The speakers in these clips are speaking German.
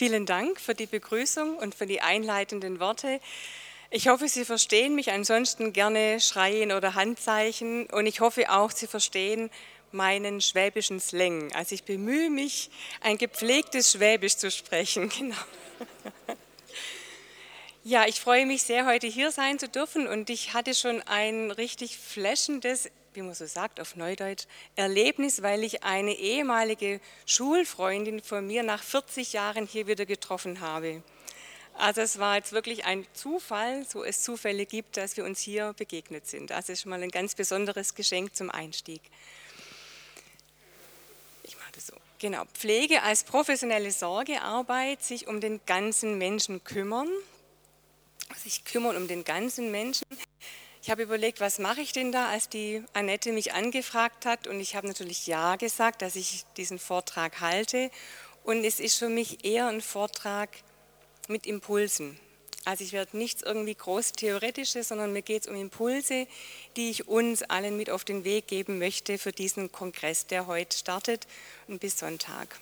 Vielen Dank für die Begrüßung und für die einleitenden Worte. Ich hoffe, Sie verstehen mich, ansonsten gerne schreien oder Handzeichen. Und ich hoffe auch, Sie verstehen meinen schwäbischen Slang. Also ich bemühe mich, ein gepflegtes Schwäbisch zu sprechen. Genau. Ja, ich freue mich sehr, heute hier sein zu dürfen. Und ich hatte schon ein richtig flashendes, wie man so sagt auf Neudeutsch, Erlebnis, weil ich eine ehemalige Schulfreundin von mir nach 40 Jahren hier wieder getroffen habe. Also es war jetzt wirklich ein Zufall, so es Zufälle gibt, dass wir uns hier begegnet sind. Also es ist schon mal ein ganz besonderes Geschenk zum Einstieg. Ich mache das so. Genau, Pflege als professionelle Sorgearbeit, sich um den ganzen Menschen kümmern, sich kümmern um den ganzen Menschen. Ich habe überlegt, was mache ich denn da, als die Annette mich angefragt hat, und ich habe natürlich ja gesagt, dass ich diesen Vortrag halte, und es ist für mich eher ein Vortrag mit Impulsen. Also ich werde nichts irgendwie groß Theoretisches, sondern mir geht es um Impulse, die ich uns allen mit auf den Weg geben möchte für diesen Kongress, der heute startet und bis Sonntag.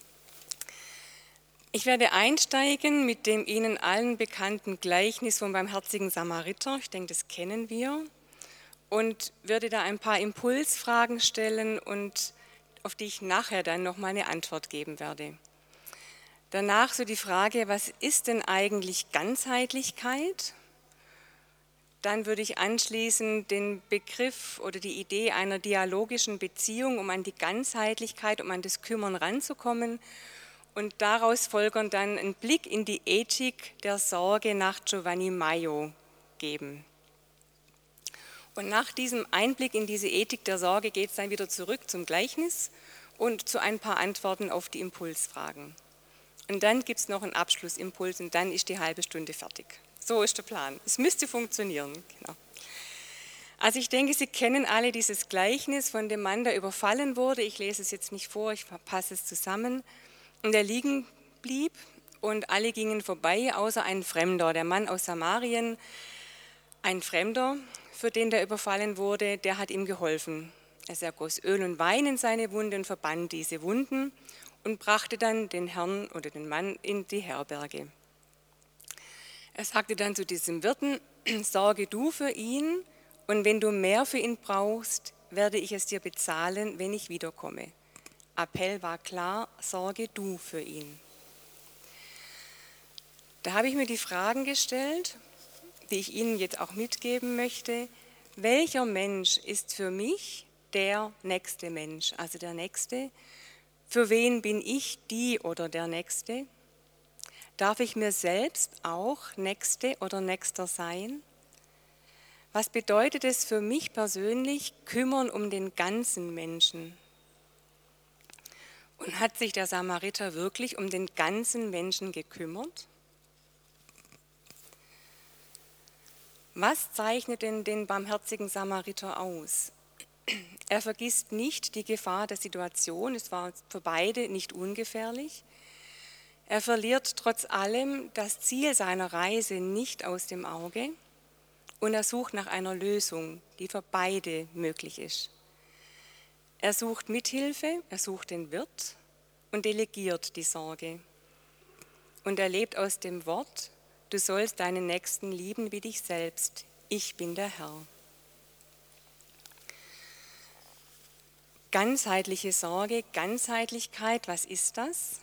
Ich werde einsteigen mit dem Ihnen allen bekannten Gleichnis vom barmherzigen Samariter. Ich denke, das kennen wir. Und würde da ein paar Impulsfragen stellen, und auf die ich nachher dann nochmal eine Antwort geben werde. Danach so die Frage, was ist denn eigentlich Ganzheitlichkeit? Dann würde ich anschließend den Begriff oder die Idee einer dialogischen Beziehung, um an die Ganzheitlichkeit, um an das Kümmern ranzukommen, und daraus folgern dann einen Blick in die Ethik der Sorge nach Giovanni Maio geben. Und nach diesem Einblick in diese Ethik der Sorge geht es dann wieder zurück zum Gleichnis und zu ein paar Antworten auf die Impulsfragen. Und dann gibt es noch einen Abschlussimpuls und dann ist die halbe Stunde fertig. So ist der Plan. Es müsste funktionieren. Genau. Also ich denke, Sie kennen alle dieses Gleichnis von dem Mann, der überfallen wurde. Ich lese es jetzt nicht vor, ich fasse es zusammen. Und er liegen blieb und alle gingen vorbei, außer ein Fremder. Der Mann aus Samarien, ein Fremder, für den der überfallen wurde, der hat ihm geholfen. Er ergoss Öl und Wein in seine Wunde und verband diese Wunden und brachte dann den Herrn oder den Mann in die Herberge. Er sagte dann zu diesem Wirten: Sorge du für ihn, und wenn du mehr für ihn brauchst, werde ich es dir bezahlen, wenn ich wiederkomme. Appell war klar: Sorge du für ihn. Da habe ich mir die Fragen gestellt, die ich Ihnen jetzt auch mitgeben möchte. Welcher Mensch ist für mich der nächste Mensch, also der Nächste? Für wen bin ich die oder der Nächste? Darf ich mir selbst auch Nächste oder Nächster sein? Was bedeutet es für mich persönlich, kümmern um den ganzen Menschen? Und hat sich der Samariter wirklich um den ganzen Menschen gekümmert? Was zeichnet denn den barmherzigen Samariter aus? Er vergisst nicht die Gefahr der Situation, es war für beide nicht ungefährlich. Er verliert trotz allem das Ziel seiner Reise nicht aus dem Auge, und er sucht nach einer Lösung, die für beide möglich ist. Er sucht Mithilfe, er sucht den Wirt und delegiert die Sorge. Und er lebt aus dem Wort: Du sollst deinen Nächsten lieben wie dich selbst. Ich bin der Herr. Ganzheitliche Sorge, Ganzheitlichkeit, was ist das?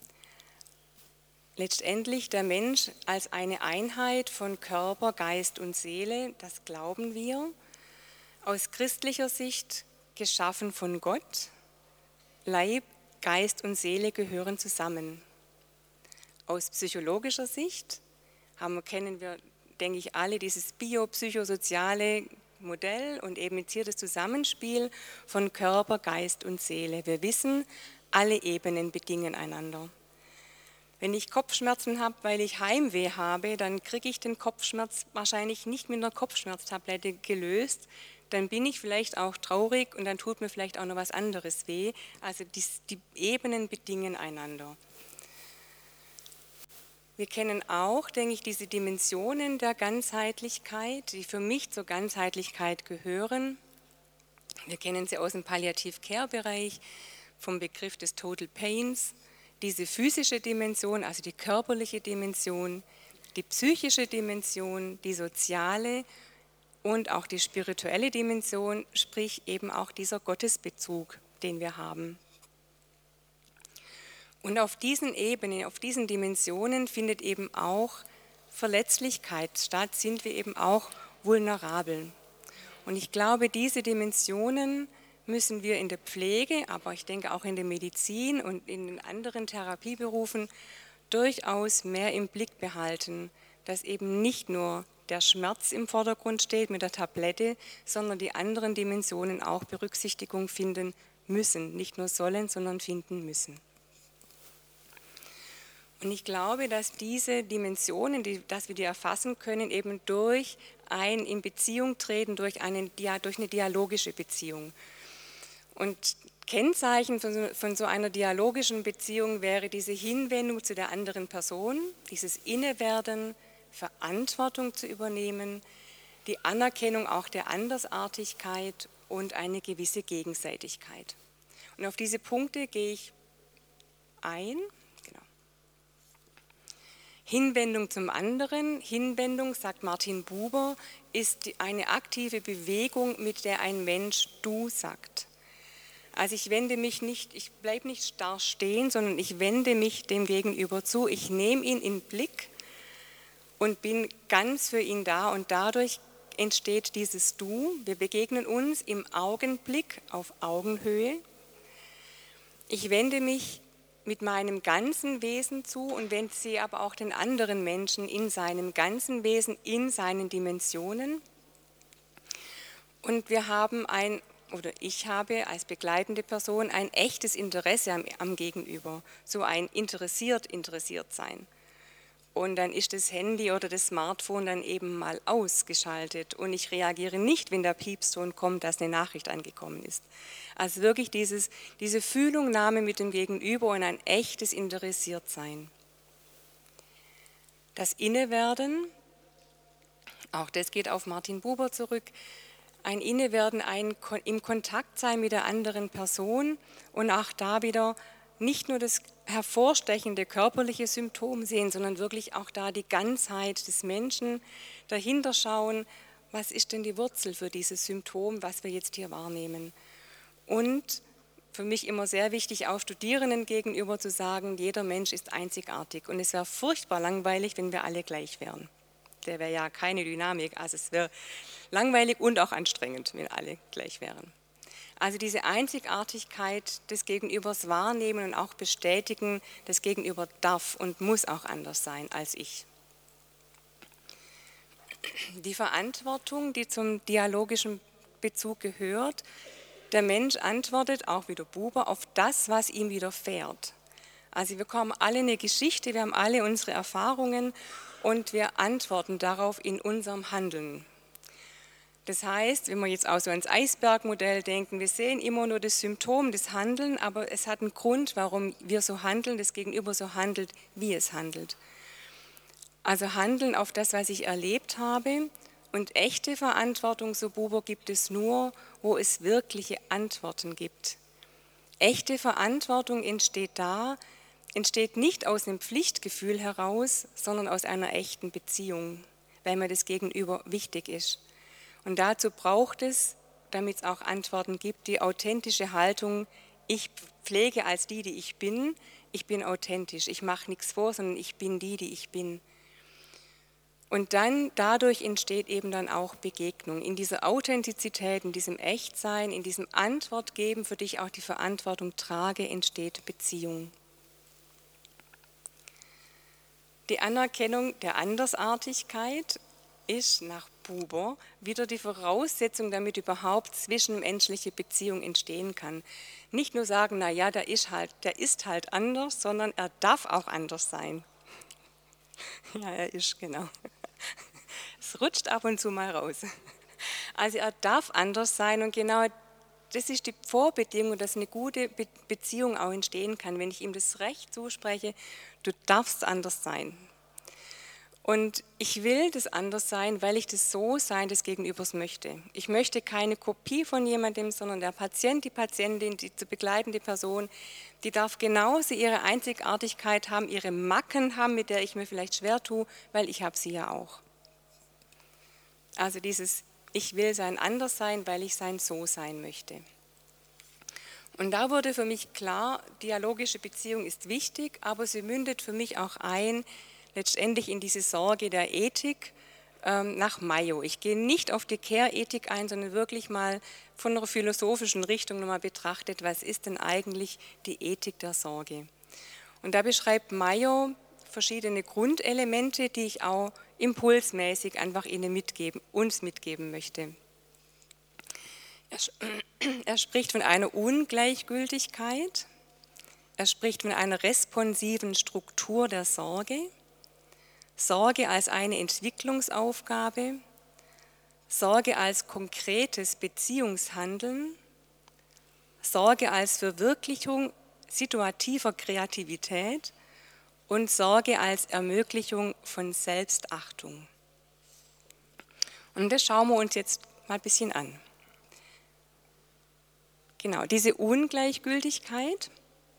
Letztendlich der Mensch als eine Einheit von Körper, Geist und Seele, das glauben wir. Aus christlicher Sicht geschaffen von Gott. Leib, Geist und Seele gehören zusammen. Aus psychologischer Sicht kennen wir, denke ich, alle dieses biopsychosoziale Modell und eben jetzt hier das Zusammenspiel von Körper, Geist und Seele. Wir wissen, alle Ebenen bedingen einander. Wenn ich Kopfschmerzen habe, weil ich Heimweh habe, dann kriege ich den Kopfschmerz wahrscheinlich nicht mit einer Kopfschmerztablette gelöst. Dann bin ich vielleicht auch traurig und dann tut mir vielleicht auch noch was anderes weh. Also die Ebenen bedingen einander. Wir kennen auch, denke ich, diese Dimensionen der Ganzheitlichkeit, die für mich zur Ganzheitlichkeit gehören. Wir kennen sie aus dem Palliative-Care-Bereich vom Begriff des Total Pains, diese physische Dimension, also die körperliche Dimension, die psychische Dimension, die soziale und auch die spirituelle Dimension, sprich eben auch dieser Gottesbezug, den wir haben. Und auf diesen Ebenen, auf diesen Dimensionen findet eben auch Verletzlichkeit statt, sind wir eben auch vulnerabel. Und ich glaube, diese Dimensionen müssen wir in der Pflege, aber ich denke auch in der Medizin und in den anderen Therapieberufen durchaus mehr im Blick behalten, dass eben nicht nur der Schmerz im Vordergrund steht mit der Tablette, sondern die anderen Dimensionen auch Berücksichtigung finden müssen, nicht nur sollen, sondern finden müssen. Und ich glaube, dass diese Dimensionen, dass wir die erfassen können, eben durch ein in Beziehung treten, durch eine dialogische Beziehung. Und Kennzeichen von so einer dialogischen Beziehung wäre diese Hinwendung zu der anderen Person, dieses Innewerden, Verantwortung zu übernehmen, die Anerkennung auch der Andersartigkeit und eine gewisse Gegenseitigkeit. Und auf diese Punkte gehe ich ein. Hinwendung zum anderen, Hinwendung, sagt Martin Buber, ist eine aktive Bewegung, mit der ein Mensch du sagt. Also ich wende mich nicht, ich bleibe nicht starr stehen, sondern ich wende mich dem Gegenüber zu. Ich nehme ihn in den Blick und bin ganz für ihn da und dadurch entsteht dieses Du. Wir begegnen uns im Augenblick auf Augenhöhe. Ich wende mich mit meinem ganzen Wesen zu und wende sie aber auch den anderen Menschen in seinem ganzen Wesen, in seinen Dimensionen. Und wir haben ich habe als begleitende Person ein echtes Interesse am Gegenüber, so ein interessiert sein. Und dann ist das Handy oder das Smartphone dann eben mal ausgeschaltet und ich reagiere nicht, wenn der Piepston kommt, dass eine Nachricht angekommen ist. Also wirklich diese Fühlungnahme mit dem Gegenüber und ein echtes Interessiertsein. Das Innewerden, auch das geht auf Martin Buber zurück, ein Innewerden, ein im Kontakt sein mit der anderen Person und auch da wieder nicht nur das hervorstechende körperliche Symptom sehen, sondern wirklich auch da die Ganzheit des Menschen dahinter schauen, was ist denn die Wurzel für dieses Symptom, was wir jetzt hier wahrnehmen. Und für mich immer sehr wichtig, auch Studierenden gegenüber zu sagen, jeder Mensch ist einzigartig und es wäre furchtbar langweilig, wenn wir alle gleich wären. Der wäre ja keine Dynamik, also es wäre langweilig und auch anstrengend, wenn alle gleich wären. Also diese Einzigartigkeit des Gegenübers wahrnehmen und auch bestätigen, das Gegenüber darf und muss auch anders sein als ich. Die Verantwortung, die zum dialogischen Bezug gehört, der Mensch antwortet, auch wieder Buber, auf das, was ihm widerfährt. Also wir bekommen alle eine Geschichte, wir haben alle unsere Erfahrungen und wir antworten darauf in unserem Handeln. Das heißt, wenn wir jetzt auch so ans Eisbergmodell denken, wir sehen immer nur das Symptom, das Handeln, aber es hat einen Grund, warum wir so handeln, das Gegenüber so handelt, wie es handelt. Also handeln auf das, was ich erlebt habe und echte Verantwortung, so Buber, gibt es nur, wo es wirkliche Antworten gibt. Echte Verantwortung entsteht nicht aus einem Pflichtgefühl heraus, sondern aus einer echten Beziehung, weil mir das Gegenüber wichtig ist. Und dazu braucht es, damit es auch Antworten gibt, die authentische Haltung, ich pflege als die ich bin authentisch, ich mache nichts vor, sondern ich bin die ich bin. Und dann dadurch entsteht eben dann auch Begegnung. In dieser Authentizität, in diesem Echtsein, in diesem Antwort geben, für dich auch die Verantwortung trage, entsteht Beziehung. Die Anerkennung der Andersartigkeit ist nach Buber wieder die Voraussetzung, damit überhaupt zwischenmenschliche Beziehung entstehen kann. Nicht nur sagen, naja, der ist halt anders, sondern er darf auch anders sein. Ja, er ist, genau. Es rutscht ab und zu mal raus. Also er darf anders sein und genau das ist die Vorbedingung, dass eine gute Beziehung auch entstehen kann, wenn ich ihm das Recht zuspreche, du darfst anders sein. Und ich will das Anderssein, weil ich das So-Sein des Gegenübers möchte. Ich möchte keine Kopie von jemandem, sondern der Patient, die Patientin, die zu begleitende Person, die darf genauso ihre Einzigartigkeit haben, ihre Macken haben, mit der ich mir vielleicht schwer tue, weil ich habe sie ja auch. Also dieses, ich will sein Anderssein, weil ich sein So-Sein möchte. Und da wurde für mich klar, dialogische Beziehung ist wichtig, aber sie mündet für mich auch ein, letztendlich in diese Sorge der Ethik nach Mayo. Ich gehe nicht auf die Care-Ethik ein, sondern wirklich mal von einer philosophischen Richtung nochmal betrachtet, was ist denn eigentlich die Ethik der Sorge. Und da beschreibt Mayo verschiedene Grundelemente, die ich auch impulsmäßig einfach uns mitgeben möchte. Er spricht von einer Ungleichgültigkeit, er spricht von einer responsiven Struktur der Sorge, Sorge als eine Entwicklungsaufgabe, Sorge als konkretes Beziehungshandeln, Sorge als Verwirklichung situativer Kreativität und Sorge als Ermöglichung von Selbstachtung. Und das schauen wir uns jetzt mal ein bisschen an. Genau, diese Ungleichgültigkeit,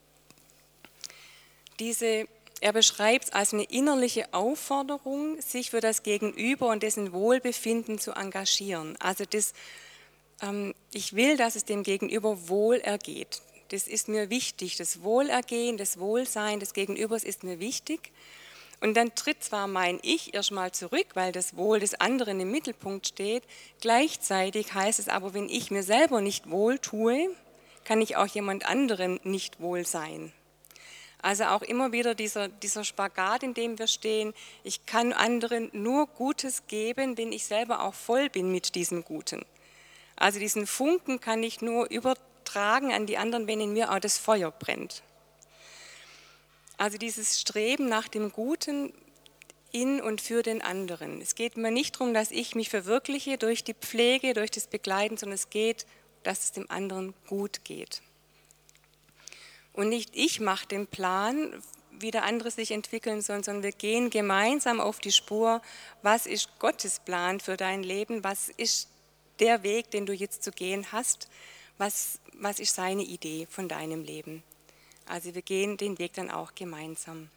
er beschreibt es als eine innerliche Aufforderung, sich für das Gegenüber und dessen Wohlbefinden zu engagieren. Also ich will, dass es dem Gegenüber wohl ergeht. Das ist mir wichtig, das Wohlergehen, das Wohlsein des Gegenübers ist mir wichtig. Und dann tritt zwar mein Ich erstmal zurück, weil das Wohl des anderen im Mittelpunkt steht, gleichzeitig heißt es aber, wenn ich mir selber nicht wohl tue, kann ich auch jemand anderem nicht wohl sein. Also auch immer wieder dieser Spagat, in dem wir stehen, ich kann anderen nur Gutes geben, wenn ich selber auch voll bin mit diesem Guten. Also diesen Funken kann ich nur übertragen an die anderen, wenn in mir auch das Feuer brennt. Also dieses Streben nach dem Guten in und für den anderen. Es geht mir nicht darum, dass ich mich verwirkliche durch die Pflege, durch das Begleiten, sondern es geht, dass es dem anderen gut geht. Und nicht ich mache den Plan, wie der andere sich entwickeln soll, sondern wir gehen gemeinsam auf die Spur, was ist Gottes Plan für dein Leben, was ist der Weg, den du jetzt zu gehen hast, was ist seine Idee von deinem Leben. Also wir gehen den Weg dann auch gemeinsam.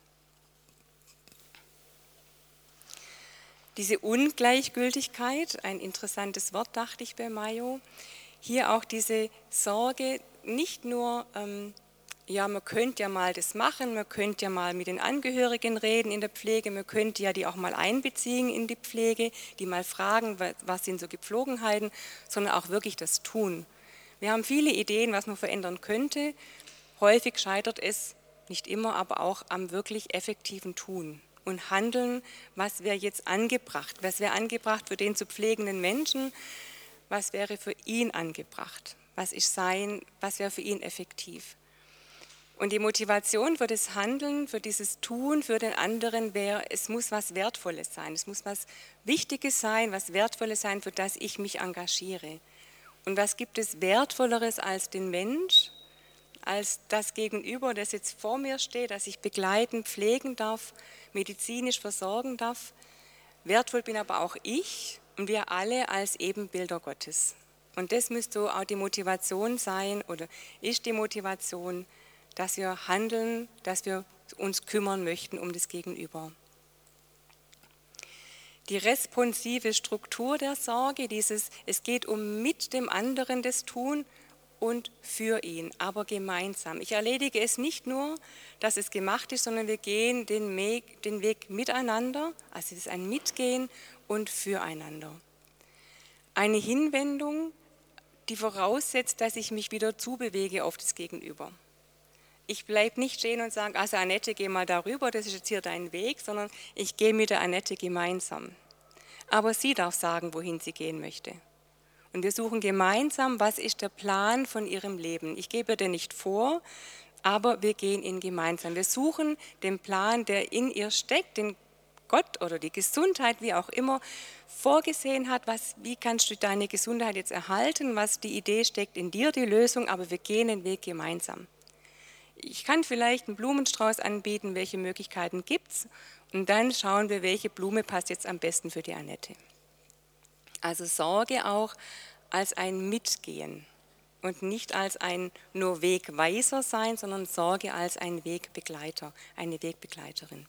Diese Ungleichgültigkeit, ein interessantes Wort, dachte ich bei Mayo, hier auch diese Sorge, nicht nur, ja, man könnte ja mal das machen, man könnte ja mal mit den Angehörigen reden in der Pflege, man könnte ja die auch mal einbeziehen in die Pflege, die mal fragen, was sind so Gepflogenheiten, sondern auch wirklich das Tun. Wir haben viele Ideen, was man verändern könnte. Häufig scheitert es, nicht immer, aber auch am wirklich effektiven Tun und Handeln, was wäre jetzt angebracht, was wäre angebracht für den zu pflegenden Menschen, was wäre für ihn angebracht, was wäre für ihn effektiv. Und die Motivation für das Handeln, für dieses Tun, für den anderen wäre, es muss was Wertvolles sein, es muss was Wichtiges sein, was Wertvolles sein, für das ich mich engagiere. Und was gibt es Wertvolleres als den Mensch, als das Gegenüber, das jetzt vor mir steht, das ich begleiten, pflegen darf, medizinisch versorgen darf. Wertvoll bin aber auch ich und wir alle als Ebenbilder Gottes. Und das müsste auch die Motivation sein oder ist die Motivation, dass wir handeln, dass wir uns kümmern möchten um das Gegenüber. Die responsive Struktur der Sorge, es geht um mit dem anderen das Tun und für ihn, aber gemeinsam. Ich erledige es nicht nur, dass es gemacht ist, sondern wir gehen den Weg miteinander, also es ist ein Mitgehen und füreinander. Eine Hinwendung, die voraussetzt, dass ich mich wieder zubewege auf das Gegenüber. Ich bleibe nicht stehen und sage, also Annette, geh mal darüber, das ist jetzt hier dein Weg, sondern ich gehe mit der Annette gemeinsam. Aber sie darf sagen, wohin sie gehen möchte. Und wir suchen gemeinsam, was ist der Plan von ihrem Leben. Ich gebe dir nicht vor, aber wir gehen ihn gemeinsam. Wir suchen den Plan, der in ihr steckt, den Gott oder die Gesundheit, wie auch immer, vorgesehen hat. Wie kannst du deine Gesundheit jetzt erhalten? Was die Idee steckt in dir, die Lösung, aber wir gehen den Weg gemeinsam. Ich kann vielleicht einen Blumenstrauß anbieten, welche Möglichkeiten gibt es? Und dann schauen wir, welche Blume passt jetzt am besten für die Annette. Also Sorge auch als ein Mitgehen und nicht als ein nur Wegweiser sein, sondern Sorge als ein Wegbegleiter, eine Wegbegleiterin.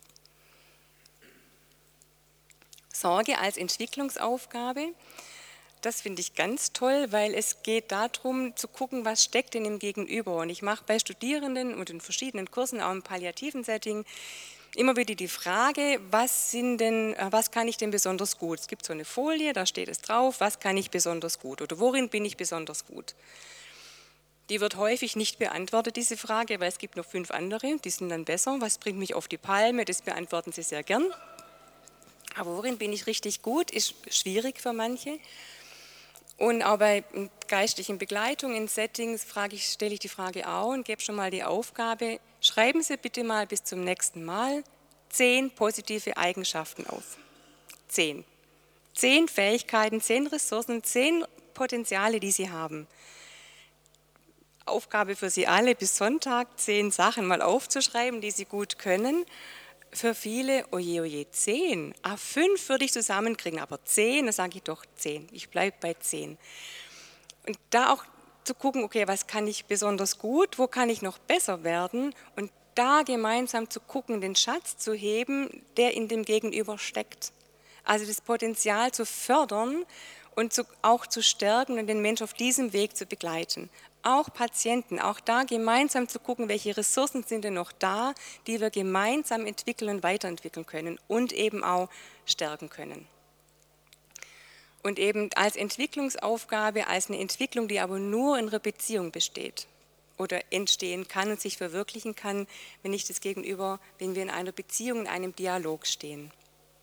Sorge als Entwicklungsaufgabe, das finde ich ganz toll, weil es geht darum zu gucken, was steckt denn im Gegenüber. Und ich mache bei Studierenden und in verschiedenen Kursen, auch im palliativen Setting, immer wieder die Frage, was kann ich denn besonders gut? Es gibt so eine Folie, da steht es drauf, was kann ich besonders gut oder worin bin ich besonders gut? Die wird häufig nicht beantwortet, diese Frage, weil es gibt noch 5 andere, die sind dann besser. Was bringt mich auf die Palme? Das beantworten sie sehr gern. Aber worin bin ich richtig gut, ist schwierig für manche. Und auch bei geistlichen Begleitung in Settings stelle ich die Frage auch und gebe schon mal die Aufgabe, schreiben Sie bitte mal bis zum nächsten Mal 10 positive Eigenschaften auf. 10. 10 Fähigkeiten, 10 Ressourcen, 10 Potenziale, die Sie haben. Aufgabe für Sie alle, bis Sonntag 10 Sachen mal aufzuschreiben, die Sie gut können. Für viele, oje, 10. 5 würde ich zusammenkriegen, aber 10, da sage ich doch 10. Ich bleibe bei 10. Und da auch zu gucken, okay, was kann ich besonders gut, wo kann ich noch besser werden und da gemeinsam zu gucken, den Schatz zu heben, der in dem Gegenüber steckt. Also das Potenzial zu fördern und auch zu stärken und den Menschen auf diesem Weg zu begleiten. Auch Patienten, auch da gemeinsam zu gucken, welche Ressourcen sind denn noch da, die wir gemeinsam entwickeln und weiterentwickeln können und eben auch stärken können. Und eben als Entwicklungsaufgabe, als eine Entwicklung, die aber nur in einer Beziehung besteht oder entstehen kann und sich verwirklichen kann, wenn wir in einer Beziehung, in einem Dialog stehen.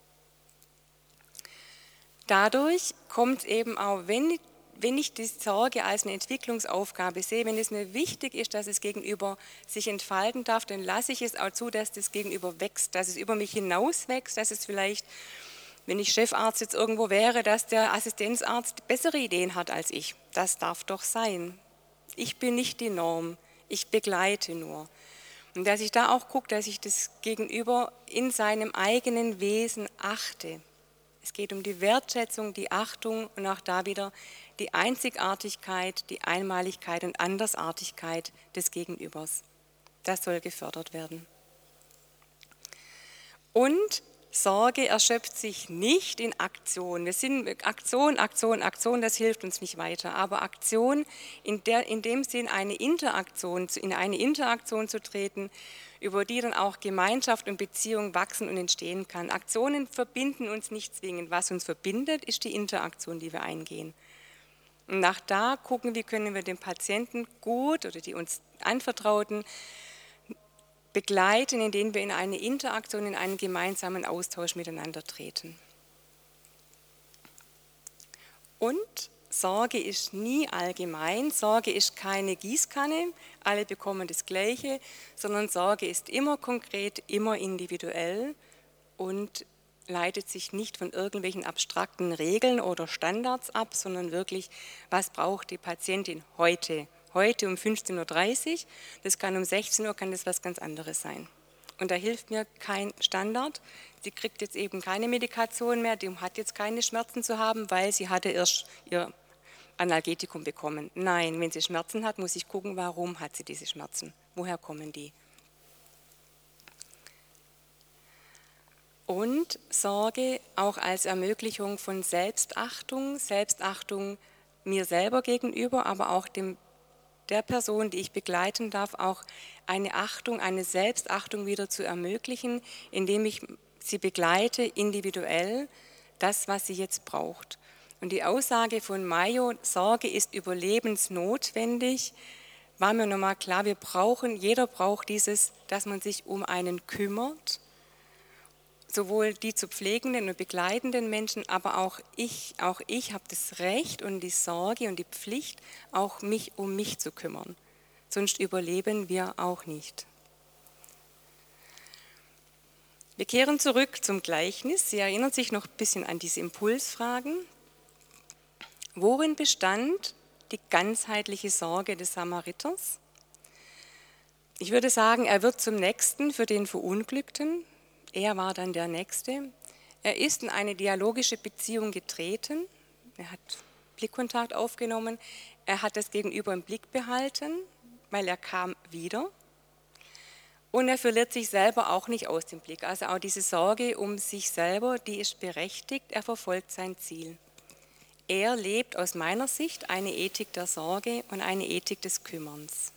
Dadurch kommt eben auch, wenn ich die Sorge als eine Entwicklungsaufgabe sehe, wenn es mir wichtig ist, dass es Gegenüber sich entfalten darf, dann lasse ich es auch zu, dass das Gegenüber wächst, dass es über mich hinaus wächst, dass es vielleicht, wenn ich Chefarzt jetzt irgendwo wäre, dass der Assistenzarzt bessere Ideen hat als ich. Das darf doch sein. Ich bin nicht die Norm, ich begleite nur. Und dass ich da auch gucke, dass ich das Gegenüber in seinem eigenen Wesen achte. Es geht um die Wertschätzung, die Achtung und auch da wieder die Einzigartigkeit, die Einmaligkeit und Andersartigkeit des Gegenübers. Das soll gefördert werden. Und Sorge erschöpft sich nicht in Aktion. Wir sind Aktion, das hilft uns nicht weiter. Aber Aktion, in dem Sinn in eine Interaktion zu treten, über die dann auch Gemeinschaft und Beziehung wachsen und entstehen kann. Aktionen verbinden uns nicht zwingend. Was uns verbindet, ist die Interaktion, die wir eingehen. Und nach da gucken, wie können wir den Patienten gut oder die uns Anvertrauten begleiten, indem wir in eine Interaktion, in einen gemeinsamen Austausch miteinander treten. Und Sorge ist nie allgemein, Sorge ist keine Gießkanne, alle bekommen das Gleiche, sondern Sorge ist immer konkret, immer individuell und leitet sich nicht von irgendwelchen abstrakten Regeln oder Standards ab, sondern wirklich, was braucht die Patientin heute? Heute um 15:30 Uhr, das kann um 16 Uhr, kann das was ganz anderes sein. Und da hilft mir kein Standard. Sie kriegt jetzt eben keine Medikation mehr, die hat jetzt keine Schmerzen zu haben, weil sie hatte erst ihr Analgetikum bekommen. Nein, wenn sie Schmerzen hat, muss ich gucken, warum hat sie diese Schmerzen? Woher kommen die? Und Sorge auch als Ermöglichung von Selbstachtung mir selber gegenüber, aber auch der Person, die ich begleiten darf, auch eine Achtung, eine Selbstachtung wieder zu ermöglichen, indem ich sie begleite, individuell, das, was sie jetzt braucht. Und die Aussage von Mayo, Sorge ist überlebensnotwendig, war mir nochmal klar, jeder braucht dieses, dass man sich um einen kümmert, sowohl die zu pflegenden und begleitenden Menschen, aber auch ich habe das Recht und die Sorge und die Pflicht, auch mich um mich zu kümmern. Sonst überleben wir auch nicht. Wir kehren zurück zum Gleichnis. Sie erinnern sich noch ein bisschen an diese Impulsfragen. Worin bestand die ganzheitliche Sorge des Samariters? Ich würde sagen, er wird zum Nächsten für den Verunglückten. Er war dann der Nächste. Er ist in eine dialogische Beziehung getreten. Er hat Blickkontakt aufgenommen. Er hat das Gegenüber im Blick behalten, weil er kam wieder. Und er verliert sich selber auch nicht aus dem Blick. Also auch diese Sorge um sich selber, die ist berechtigt. Er verfolgt sein Ziel. Er lebt aus meiner Sicht eine Ethik der Sorge und eine Ethik des Kümmerns.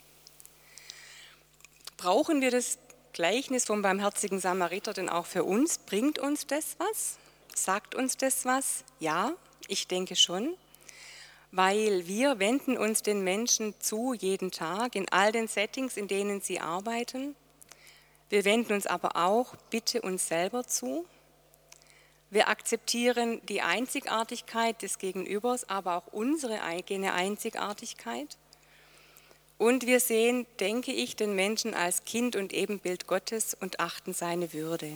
Brauchen wir das Gleichnis vom barmherzigen Samariter denn auch für uns? Bringt uns das was? Sagt uns das was? Ja, ich denke schon. Weil wir wenden uns den Menschen zu jeden Tag in all den Settings, in denen sie arbeiten. Wir wenden uns aber auch bitte uns selber zu. Wir akzeptieren die Einzigartigkeit des Gegenübers, aber auch unsere eigene Einzigartigkeit. Und wir sehen, denke ich, den Menschen als Kind und Ebenbild Gottes und achten seine Würde.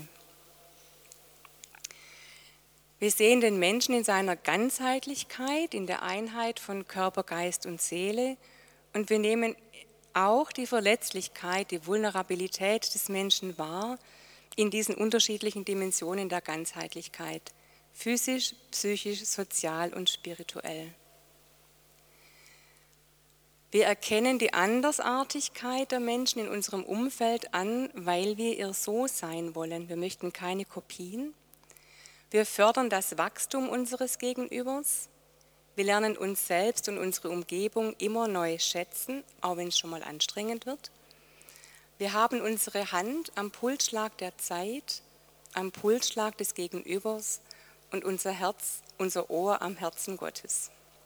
Wir sehen den Menschen in seiner Ganzheitlichkeit, in der Einheit von Körper, Geist und Seele. Und wir nehmen auch die Verletzlichkeit, die Vulnerabilität des Menschen wahr in diesen unterschiedlichen Dimensionen der Ganzheitlichkeit, physisch, psychisch, sozial und spirituell. Wir erkennen die Andersartigkeit der Menschen in unserem Umfeld an, weil wir ihr so sein wollen. Wir möchten keine Kopien. Wir fördern das Wachstum unseres Gegenübers. Wir lernen uns selbst und unsere Umgebung immer neu schätzen, auch wenn es schon mal anstrengend wird. Wir haben unsere Hand am Pulsschlag der Zeit, am Pulsschlag des Gegenübers und unser Herz, unser Ohr am Herzen Gottes.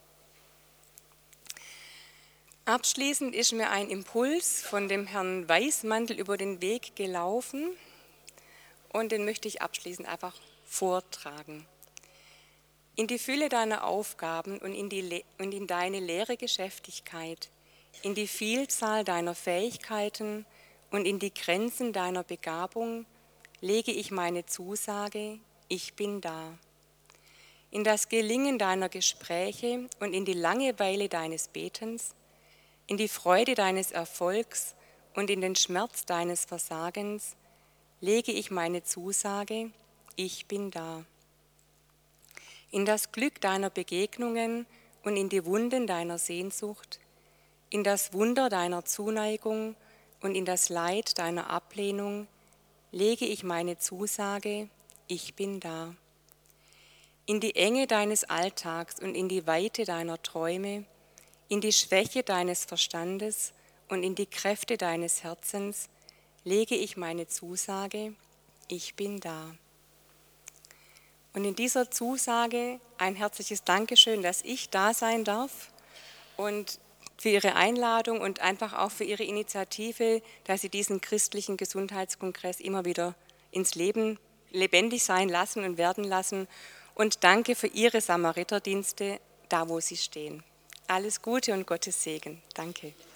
Abschließend ist mir ein Impuls von dem Herrn Weismantel über den Weg gelaufen und den möchte ich abschließend einfach vortragen. In die Fülle deiner Aufgaben und in deine leere Geschäftigkeit, in die Vielzahl deiner Fähigkeiten und in die Grenzen deiner Begabung lege ich meine Zusage, ich bin da. In das Gelingen deiner Gespräche und in die Langeweile deines Betens, in die Freude deines Erfolgs und in den Schmerz deines Versagens lege ich meine Zusage, ich bin da. In das Glück deiner Begegnungen und in die Wunden deiner Sehnsucht, in das Wunder deiner Zuneigung und in das Leid deiner Ablehnung lege ich meine Zusage, ich bin da. In die Enge deines Alltags und in die Weite deiner Träume, in die Schwäche deines Verstandes und in die Kräfte deines Herzens lege ich meine Zusage, ich bin da. Und in dieser Zusage ein herzliches Dankeschön, dass ich da sein darf und für Ihre Einladung und einfach auch für Ihre Initiative, dass Sie diesen christlichen Gesundheitskongress immer wieder ins Leben lebendig sein lassen und werden lassen. Und danke für Ihre Samariterdienste, da wo Sie stehen. Alles Gute und Gottes Segen. Danke.